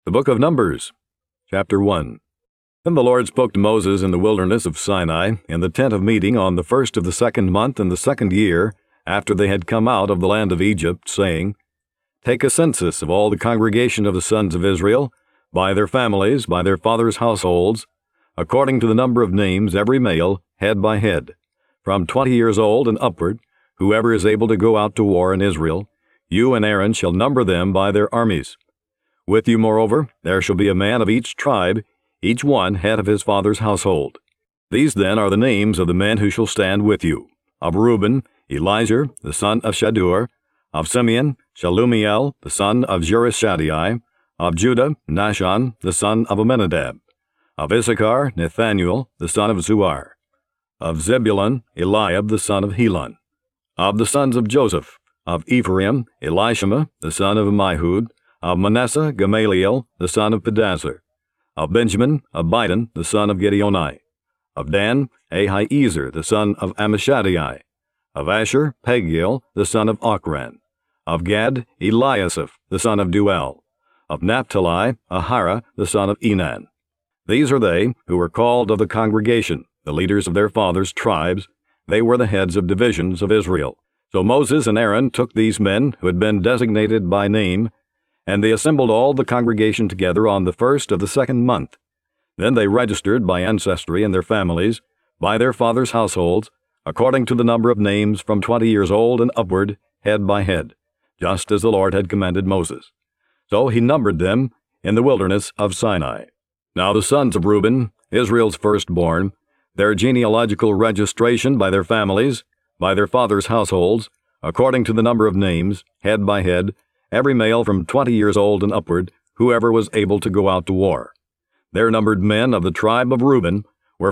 The Book of Numbers, Chapter 1. Then the Lord spoke to Moses in the wilderness of Sinai, in the tent of meeting on the first of the 2nd month in the 2nd year, after they had come out of the land of Egypt, saying, Take a census of all the congregation of the sons of Israel, by their families, by their fathers' households, according to the number of names, every male, head by head, from 20 years old and upward, whoever is able to go out to war in Israel. You and Aaron shall number them by their armies. With you, moreover, there shall be a man of each tribe, each one head of his father's household. These then are the names of the men who shall stand with you. Of Reuben, Elizur, the son of Shadur. Of Simeon, Shalumiel, the son of Zurishaddai. Of Judah, Nahshon, the son of Amminadab. Of Issachar, Nathaniel, the son of Zuar. Of Zebulun, Eliab, the son of Helon. Of the sons of Joseph, of Ephraim, Elishama, the son of Ammihud. Of Manasseh, Gamaliel, the son of Pedazur. Of Benjamin, Abidan, the son of Gideoni. Of Dan, Ahiezer, the son of Ammishaddai. Of Asher, Pagiel, the son of Ochran. Of Gad, Eliasaph, the son of Duel. Of Naphtali, Ahira, the son of Enan. These are they who were called of the congregation, the leaders of their fathers' tribes. They were the heads of divisions of Israel. So Moses and Aaron took these men who had been designated by name, and they assembled all the congregation together on the 1st of the 2nd month. Then they registered by ancestry and their families, by their fathers' households, according to the number of names from 20 years old and upward, head by head, just as the Lord had commanded Moses. So he numbered them in the wilderness of Sinai. Now the sons of Reuben, Israel's firstborn, their genealogical registration by their families, by their fathers' households, according to the number of names, head by head, every male from 20 years old and upward, whoever was able to go out to war. Their numbered men of the tribe of Reuben were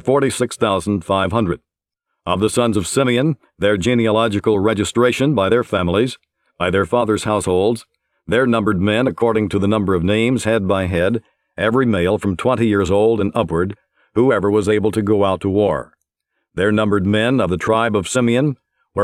46,500. Of the sons of Simeon, their genealogical registration by their families, by their fathers' households, their numbered men according to the number of names, head by head, every male from 20 years old and upward, whoever was able to go out to war. Their numbered men of the tribe of Simeon were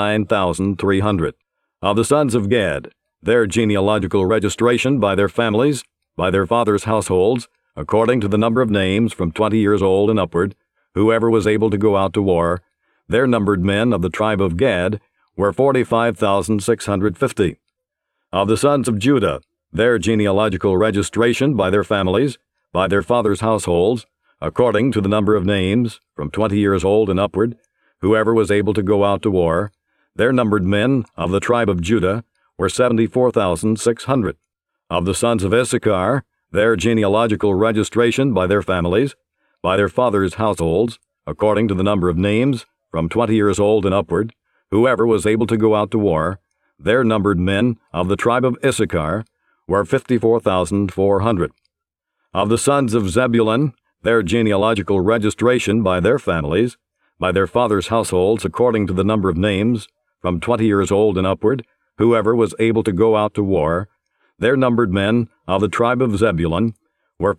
59,300. Of the sons of Gad, their genealogical registration by their families, by their fathers' households, according to the number of names from 20 years old and upward, whoever was able to go out to war, their numbered men of the tribe of Gad were 45,650. Of the sons of Judah, their genealogical registration by their families, by their fathers' households, according to the number of names from 20 years old and upward, whoever was able to go out to war, their numbered men of the tribe of Judah were 74,600. Of the sons of Issachar, their genealogical registration by their families, by their fathers' households, according to the number of names, from 20 years old and upward, whoever was able to go out to war, their numbered men of the tribe of Issachar were 54,400. Of the sons of Zebulun, their genealogical registration by their families, by their fathers' households, according to the number of names, from 20 years old and upward, whoever was able to go out to war, their numbered men of the tribe of Zebulun were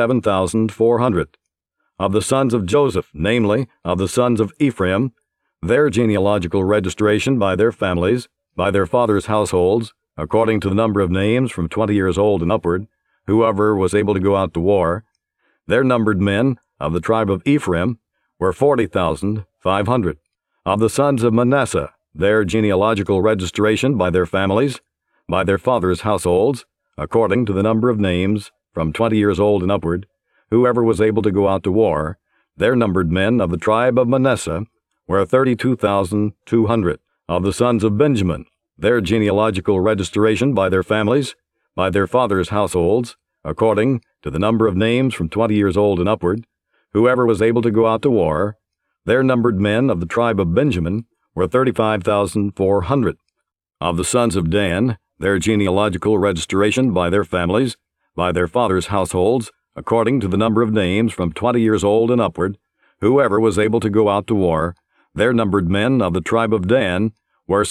57,400. Of the sons of Joseph, namely, of the sons of Ephraim, their genealogical registration by their families, by their fathers' households, according to the number of names from 20 years old and upward, whoever was able to go out to war, their numbered men of the tribe of Ephraim were 40,500. Of the sons of Manasseh, their genealogical registration by their families, by their fathers' households, according to the number of names, from 20 years old and upward, whoever was able to go out to war, their numbered men of the tribe of Manasseh were 32,200. Of the sons of Benjamin, their genealogical registration by their families, by their fathers' households, according to the number of names from 20 years old and upward, whoever was able to go out to war, their numbered men of the tribe of Benjamin were 35,400. Of the sons of Dan, their genealogical registration by their families, by their fathers' households, according to the number of names from 20 years old and upward, whoever was able to go out to war, their numbered men of the tribe of Dan were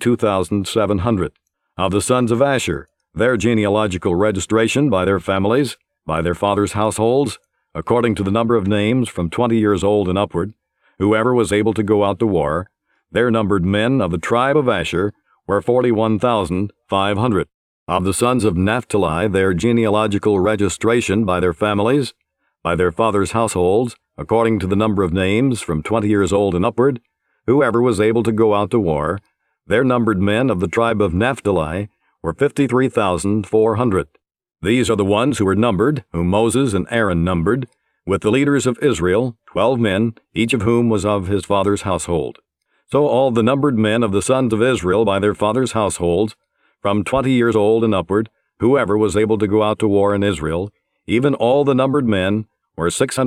62,700. Of the sons of Asher, their genealogical registration by their families, by their fathers' households, according to the number of names from 20 years old and upward, whoever was able to go out to war, their numbered men of the tribe of Asher were 41,500. Of the sons of Naphtali, their genealogical registration by their families, by their fathers' households, according to the number of names from 20 years old and upward, whoever was able to go out to war, their numbered men of the tribe of Naphtali were 53,400. These are the ones who were numbered, whom Moses and Aaron numbered, with the leaders of Israel, 12 men, each of whom was of his father's household. So all the numbered men of the sons of Israel by their fathers' households, from 20 years old and upward, whoever was able to go out to war in Israel, even all the numbered men, were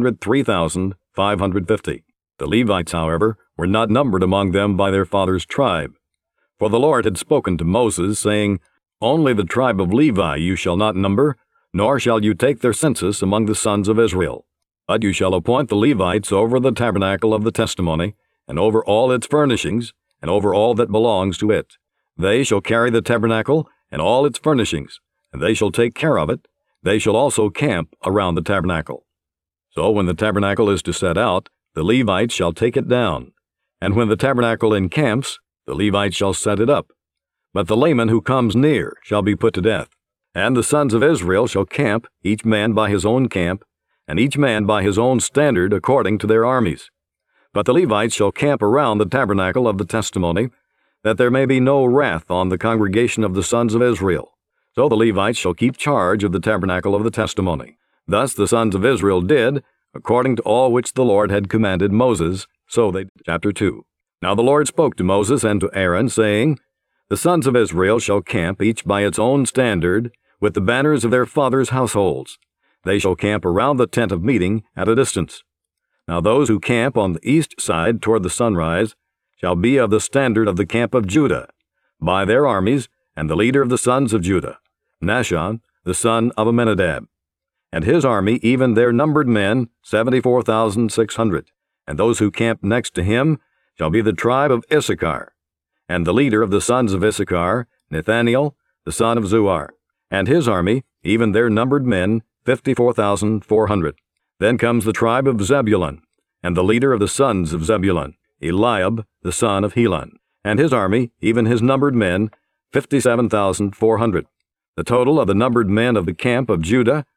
603,550. The Levites, however, were not numbered among them by their father's tribe. For the Lord had spoken to Moses, saying, Only the tribe of Levi you shall not number, nor shall you take their census among the sons of Israel. But you shall appoint the Levites over the tabernacle of the testimony, and over all its furnishings, and over all that belongs to it. They shall carry the tabernacle and all its furnishings, and they shall take care of it. They shall also camp around the tabernacle. So when the tabernacle is to set out, the Levites shall take it down. And when the tabernacle encamps, the Levites shall set it up. But the layman who comes near shall be put to death. And the sons of Israel shall camp, each man by his own camp, and each man by his own standard according to their armies. But the Levites shall camp around the tabernacle of the testimony, that there may be no wrath on the congregation of the sons of Israel. So the Levites shall keep charge of the tabernacle of the testimony. Thus the sons of Israel did, according to all which the Lord had commanded Moses, so they did. Chapter 2. Now the Lord spoke to Moses and to Aaron, saying, The sons of Israel shall camp each by its own standard, with the banners of their fathers' households. They shall camp around the tent of meeting at a distance. Now those who camp on the east side toward the sunrise shall be of the standard of the camp of Judah, by their armies, and the leader of the sons of Judah, Nahshon, the son of Amminadab. And his army, even their numbered men, 74,600. And those who camp next to him shall be the tribe of Issachar. And the leader of the sons of Issachar, Nathaniel, the son of Zuar. And his army, even their numbered men, 54,400. Then comes the tribe of Zebulun, and the leader of the sons of Zebulun, Eliab, the son of Helon. And his army, even his numbered men, 57,400. The total of the numbered men of the camp of Judah,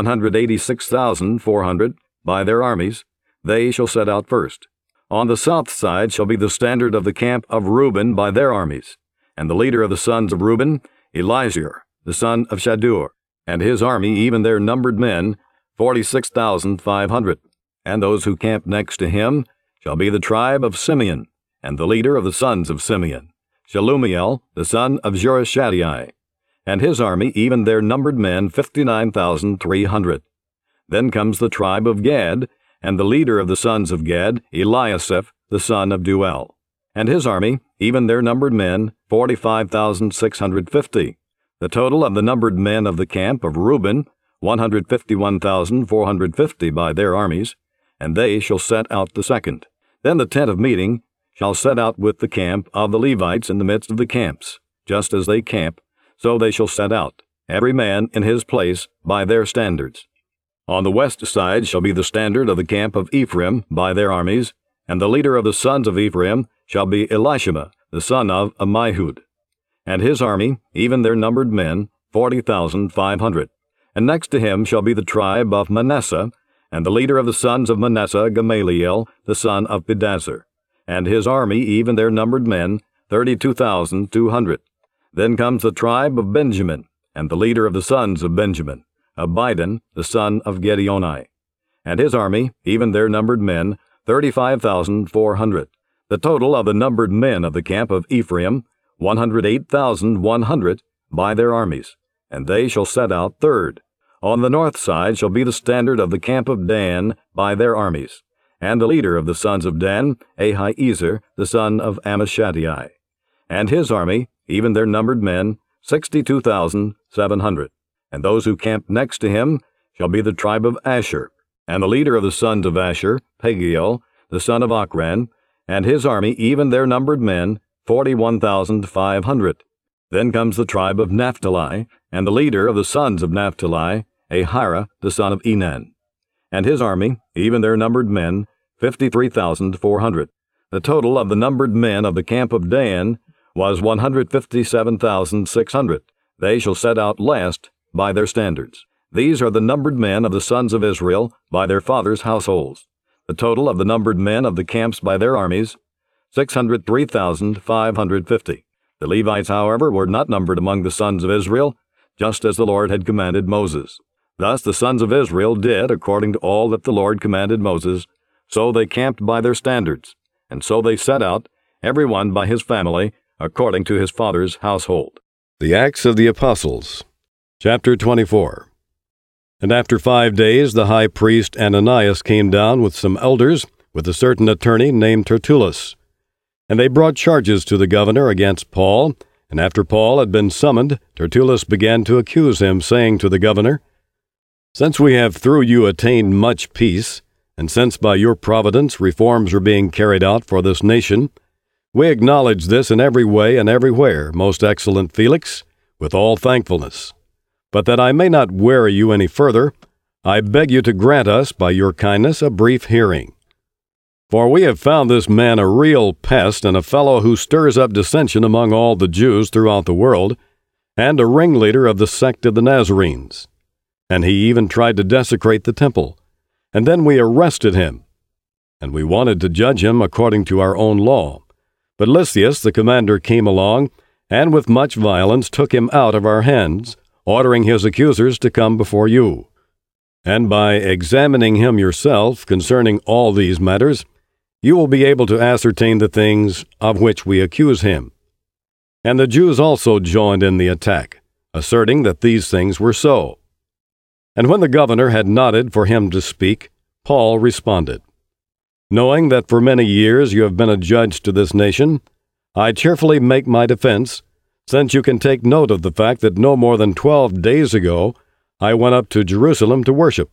186,400, by their armies. They shall set out first. On the south side shall be the standard of the camp of Reuben by their armies. And the leader of the sons of Reuben, Elizur, the son of Shadur. And his army, even their numbered men, 46,500. And those who camp next to him shall be the tribe of Simeon. And the leader of the sons of Simeon, Shelumiel, the son of Joashadiai. And his army, even their numbered men, 59,300. Then comes the tribe of Gad, and the leader of the sons of Gad, Eliasaph, the son of Duel. And his army, even their numbered men, 45,650. The total of the numbered men of the camp of Reuben, 151,450 by their armies, and they shall set out the second. Then the tent of meeting shall set out with the camp of the Levites in the midst of the camps, just as they camp, so they shall set out, every man in his place, by their standards. On the west side shall be the standard of the camp of Ephraim by their armies, and the leader of the sons of Ephraim shall be Elishama, the son of Ammihud. And his army, even their numbered men, 40,500. And next to him shall be the tribe of Manasseh, and the leader of the sons of Manasseh, Gamaliel, the son of Pedazur. And his army, even their numbered men, 32,200. Then comes the tribe of Benjamin, and the leader of the sons of Benjamin, Abidan, the son of Gideoni. And his army, even their numbered men, 35,400. The total of the numbered men of the camp of Ephraim, 108,100, by their armies. And they shall set out third. On the north side shall be the standard of the camp of Dan, by their armies. And the leader of the sons of Dan, Ahiezer, the son of Ammishaddai. And his army, even their numbered men, 62,700. And those who camp next to him shall be the tribe of Asher. And the leader of the sons of Asher, Pagiel, the son of Ochran, and his army, even their numbered men, 41,500. Then comes the tribe of Naphtali, and the leader of the sons of Naphtali, Ahira, the son of Enan. And his army, even their numbered men, 53,400. The total of the numbered men of the camp of Dan was 157,600. they shall set out last by their standards. These are the numbered men of the sons of Israel by their fathers' households. The total of the numbered men of the camps by their armies, 603,550. The Levites, however, were not numbered among the sons of Israel, just as the Lord had commanded Moses. Thus the sons of Israel did according to all that the Lord commanded Moses, so they camped by their standards, and so they set out, every one by his family, according to his father's household. The Acts of the Apostles, chapter 24. And after 5 days the high priest Ananias came down with some elders, with a certain attorney named Tertullus. And they brought charges to the governor against Paul, and after Paul had been summoned, Tertullus began to accuse him, saying to the governor, Since we have through you attained much peace, and since by your providence reforms are being carried out for this nation, we acknowledge this in every way and everywhere, most excellent Felix, with all thankfulness. But that I may not weary you any further, I beg you to grant us, by your kindness, a brief hearing. For we have found this man a real pest, and a fellow who stirs up dissension among all the Jews throughout the world, and a ringleader of the sect of the Nazarenes. And he even tried to desecrate the temple. And then we arrested him. And we wanted to judge him according to our own law. But Lysias the commander came along, and with much violence took him out of our hands, ordering his accusers to come before you. And by examining him yourself concerning all these matters, you will be able to ascertain the things of which we accuse him. And the Jews also joined in the attack, asserting that these things were so. And when the governor had nodded for him to speak, Paul responded, Knowing that for many years you have been a judge to this nation, I cheerfully make my defense, since you can take note of the fact that no more than 12 days ago I went up to Jerusalem to worship.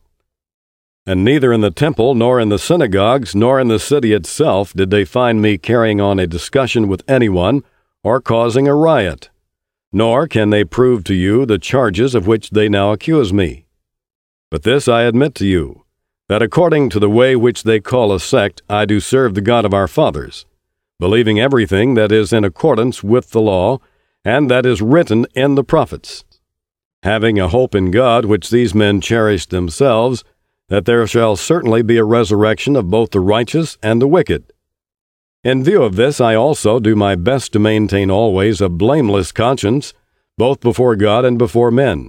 And neither in the temple, nor in the synagogues, nor in the city itself did they find me carrying on a discussion with anyone or causing a riot. Nor can they prove to you the charges of which they now accuse me. But this I admit to you, that according to the way which they call a sect, I do serve the God of our fathers, believing everything that is in accordance with the law, and that is written in the prophets, having a hope in God which these men cherish themselves, that there shall certainly be a resurrection of both the righteous and the wicked. In view of this, I also do my best to maintain always a blameless conscience, both before God and before men.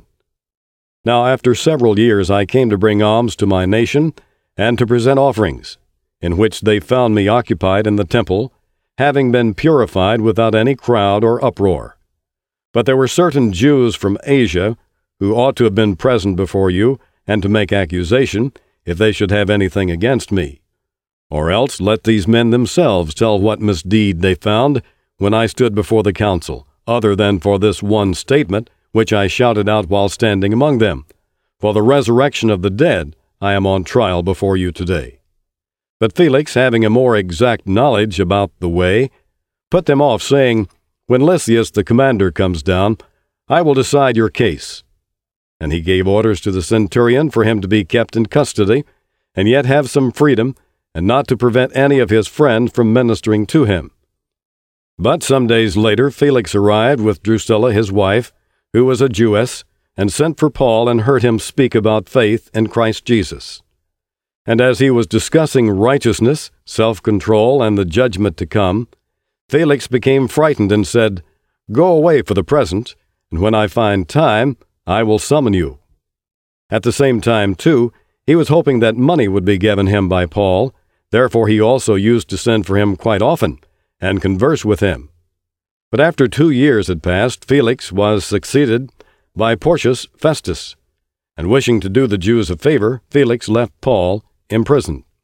Now after several years I came to bring alms to my nation, and to present offerings, in which they found me occupied in the temple, having been purified without any crowd or uproar. But there were certain Jews from Asia, who ought to have been present before you, and to make accusation, if they should have anything against me. Or else let these men themselves tell what misdeed they found when I stood before the council, other than for this one statement, which I shouted out while standing among them. For the resurrection of the dead I am on trial before you today. But Felix, having a more exact knowledge about the way, put them off, saying, When Lysias the commander comes down, I will decide your case. And he gave orders to the centurion for him to be kept in custody, and yet have some freedom, and not to prevent any of his friends from ministering to him. But some days later Felix arrived with Drusilla his wife, who was a Jewess, and sent for Paul and heard him speak about faith in Christ Jesus. And as he was discussing righteousness, self-control, and the judgment to come, Felix became frightened and said, Go away for the present, and when I find time, I will summon you. At the same time, too, he was hoping that money would be given him by Paul, therefore he also used to send for him quite often, and converse with him. But after 2 years had passed, Felix was succeeded by Porcius Festus, and wishing to do the Jews a favor, Felix left Paul imprisoned.